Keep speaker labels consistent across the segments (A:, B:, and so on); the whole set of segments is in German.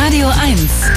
A: Radio 1.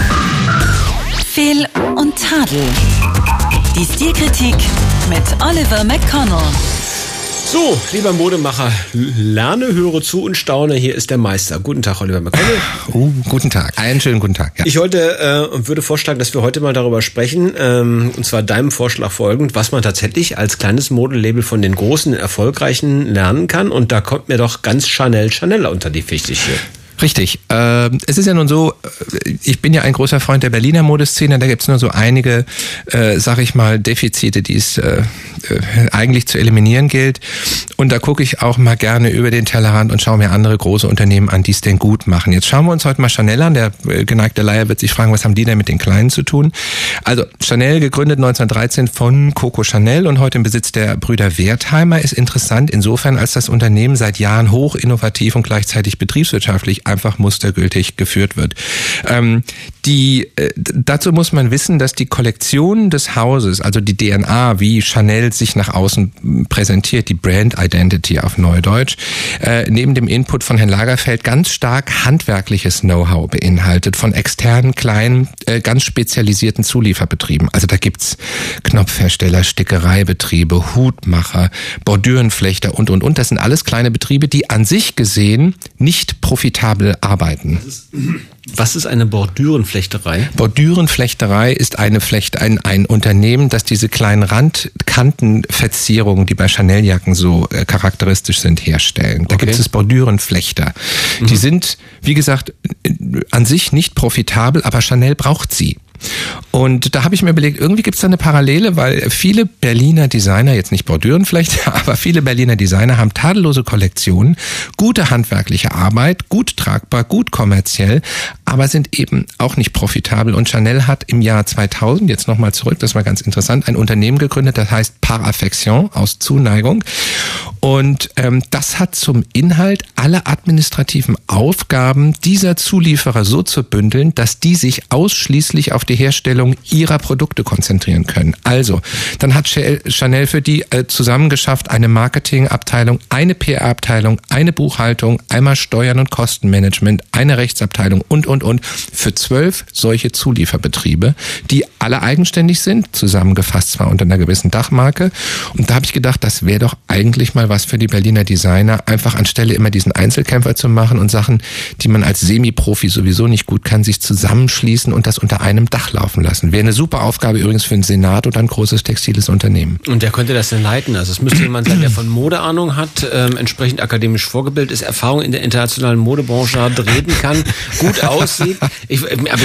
A: Fehl und Tadel. Die Stilkritik mit Oliver McConnell.
B: So, lieber Modemacher, lerne, höre zu und staune. Hier ist der Meister. Guten Tag, Oliver McConnell.
C: Guten Tag. Einen schönen guten Tag. Ja.
B: Ich würde vorschlagen, dass wir heute mal darüber sprechen, und zwar deinem Vorschlag folgend, was man tatsächlich als kleines Modelabel von den großen, erfolgreichen lernen kann. Und da kommt mir doch ganz Chanel unter die Fichte hier.
C: Richtig. Es ist ja nun so, ich bin ja ein großer Freund der Berliner Modeszene, da gibt's nur so einige, sag ich mal, Defizite, die es eigentlich zu eliminieren gilt. Und da gucke ich auch mal gerne über den Tellerrand und schaue mir andere große Unternehmen an, die es denn gut machen. Jetzt schauen wir uns heute mal Chanel an. Der geneigte Laie wird sich fragen, was haben die denn mit den Kleinen zu tun? Also Chanel, gegründet 1913 von Coco Chanel und heute im Besitz der Brüder Wertheimer, ist interessant insofern, als das Unternehmen seit Jahren hoch innovativ und gleichzeitig betriebswirtschaftlich einfach mustergültig geführt wird. Dazu muss man wissen, dass die Kollektion des Hauses, also die DNA, wie Chanel sich nach außen präsentiert, die Brand Identity auf Neudeutsch, neben dem Input von Herrn Lagerfeld ganz stark handwerkliches Know-how beinhaltet von externen, kleinen, ganz spezialisierten Zulieferbetrieben. Also da gibt's Knopfhersteller, Stickereibetriebe, Hutmacher, Bordürenflechter und. Das sind alles kleine Betriebe, die an sich gesehen nicht profitabel arbeiten.
B: Was ist eine Bordürenflechterei?
C: Bordürenflechterei ist ein Unternehmen, das diese kleinen Randkantenverzierungen, die bei Chaneljacken so charakteristisch sind, herstellen. Da gibt es Bordürenflechter. Die sind, wie gesagt, an sich nicht profitabel, aber Chanel braucht sie. Und da habe ich mir überlegt, irgendwie gibt es da eine Parallele, weil viele Berliner Designer, jetzt nicht Bordürenflechter, aber viele Berliner Designer haben tadellose Kollektionen, gute handwerkliche Arbeit, gut tragbar, gut kommerziell, aber sind eben auch nicht profitabel. Und Chanel hat im Jahr 2000, jetzt nochmal zurück, das war ganz interessant, ein Unternehmen gegründet, das heißt Par Affection, aus Zuneigung. Und das hat zum Inhalt, alle administrativen Aufgaben dieser Zulieferer so zu bündeln, dass die sich ausschließlich auf die Herstellung ihrer Produkte konzentrieren können. Also, dann hat Chanel für die zusammengeschafft eine Marketingabteilung, eine PR-Abteilung, eine Buchhaltung, einmal Steuern und Kostenmanagement, eine Rechtsabteilung und für 12 solche Zulieferbetriebe, die alle eigenständig sind, zusammengefasst zwar unter einer gewissen Dachmarke. Und da habe ich gedacht, das wäre doch eigentlich mal was für die Berliner Designer, einfach anstelle immer diesen Einzelkämpfer zu machen und Sachen, die man als Semi-Profi sowieso nicht gut kann, sich zusammenschließen und das unter einem Dach laufen lassen. Wäre eine super Aufgabe übrigens für den Senat oder ein großes textiles Unternehmen.
B: Und wer könnte das denn leiten? Also es müsste jemand sein, der von Mode Ahnung hat, entsprechend akademisch vorgebildet ist, Erfahrung in der internationalen Modebranche hat, reden kann, gut aussieht. Ich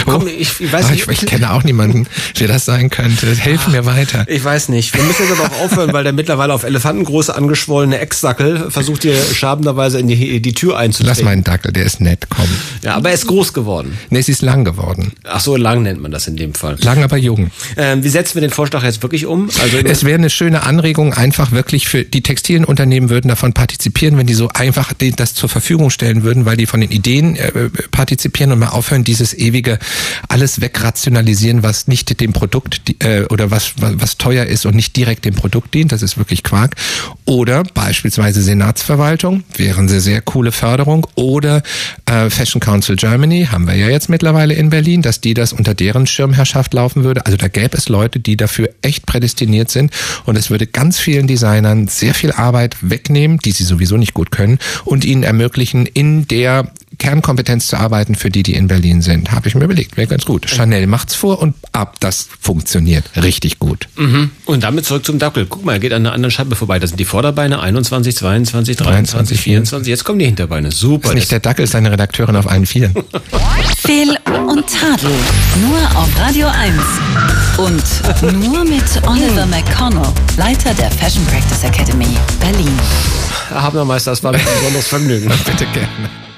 B: weiß nicht.
C: Ich kenne auch niemanden, der das sein könnte. Hilf mir weiter.
B: Ich weiß nicht. Wir müssen jetzt aber auch aufhören, weil der mittlerweile auf Elefantengroße angeschwollene Ex-Dackel versucht hier schabenderweise in die Tür einzutreten.
C: Lass meinen Dackel, der ist nett, komm.
B: Ja, aber er ist groß geworden.
C: Nee, sie ist lang geworden.
B: Ach so, lang nennt man das in dem Fall.
C: Lang, aber jung.
B: Wie setzen wir den Vorschlag jetzt wirklich um? Also
C: es wäre eine schöne Anregung, einfach wirklich für die textilen Unternehmen würden davon partizipieren, wenn die so einfach das zur Verfügung stellen würden, weil die von den Ideen partizipieren und mal aufhören, dieses ewige alles wegrationalisieren, was nicht dem Produkt oder was teuer ist und nicht direkt dem Produkt dient. Das ist wirklich Quark. Oder beispielsweise Senatsverwaltung, wäre eine sehr coole Förderung. Oder Fashion Council Germany, haben wir ja jetzt mittlerweile in Berlin, dass die das unter deren Schirmherrschaft laufen würde. Also da gäbe es Leute, die dafür echt prädestiniert sind und es würde ganz vielen Designern sehr viel Arbeit wegnehmen, die sie sowieso nicht gut können und ihnen ermöglichen, in der Kernkompetenz zu arbeiten, für die in Berlin sind. Habe ich mir überlegt, wäre ganz gut. Chanel macht's vor und das funktioniert richtig gut.
B: Mhm. Und damit zurück zum Dackel. Guck mal, er geht an einer anderen Scheibe vorbei. Das sind die Vorderbeine 21, 22, 23, 24. Jetzt kommen die Hinterbeine. Super.
C: Ist nicht der Dackel, ist seine Redakteurin auf allen Vieren.
A: Fehl und Tadel. Nur auf Radio 1. Und nur mit Oliver McConnell, Leiter der Fashion Practice Academy, Berlin.
B: Herr Habnermeister, das war ein besonderes Vergnügen.
C: Bitte gerne.